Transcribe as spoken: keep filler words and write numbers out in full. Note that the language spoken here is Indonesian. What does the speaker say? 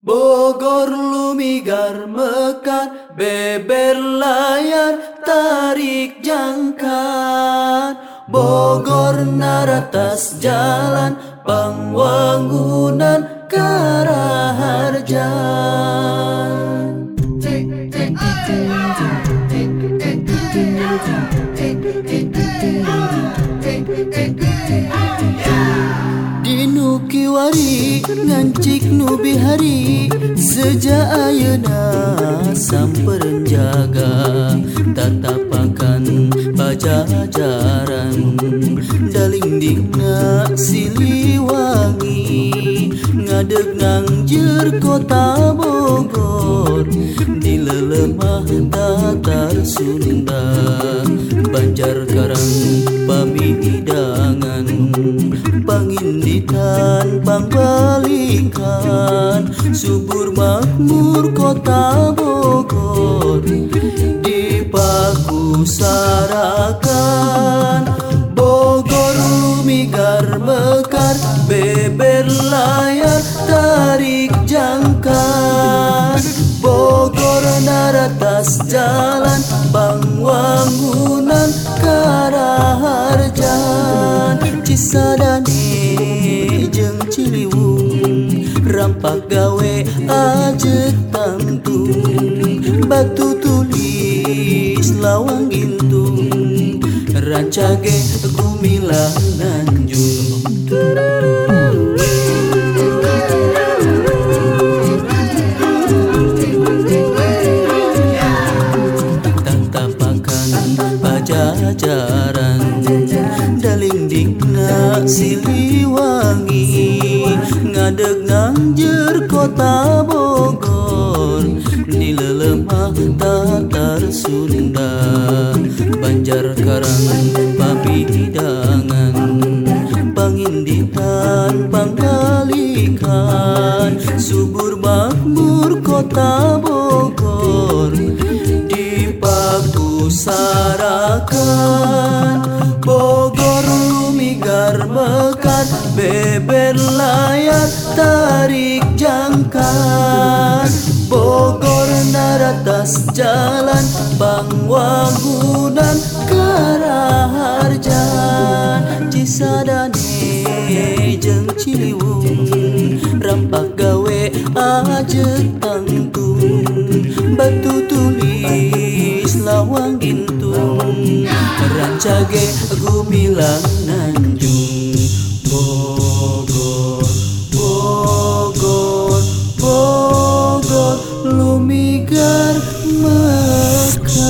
Bogor lumigar mekar, beber layar tarik jangkar. Bogor naratas jalan, pangwangunan Karaharja. Dinu kiwari ngancik nu bihari, sejak ayeuna sampereun jaga tatapakan pajajaran. Dalingdingna Siliwangi ngadeg ngangjeur kota Bogor, di lelemah datar Sunda, Banjarkarang pamidangan, panginditan pangbalikan, subur makmur kota Bogor dipakusarakan. Bogor lumigar mekar, beber layar tarik jangkar. Bogor naratas jalan, pangwangunan Karaharja. Cisadane jeung Ciliwung, rampak gawe ajeg tangtung, batu tulis lawang gintung, rancage gumilang Nanjung. Tatapakan pajajaran, dalingdingna Siliwangi ngadeg ngangjeur kota Bogor, di lelemah datar Sunda, Banjarkarang pamidangan, panginditan panggalikan, subur makmur kota Bogor dipakusarakan. Bogor lumigar mekar, beber layar tarik jangkar. Bogor naratas jalan, pangwangunan Karaharja. Cisadane jeung Ciliwung, rampak gawe ajeg tangtung, batu tulis lawang gintung, rancage gumilang Nanjung. Bogor, Bogor, Bogor lumigar mekar.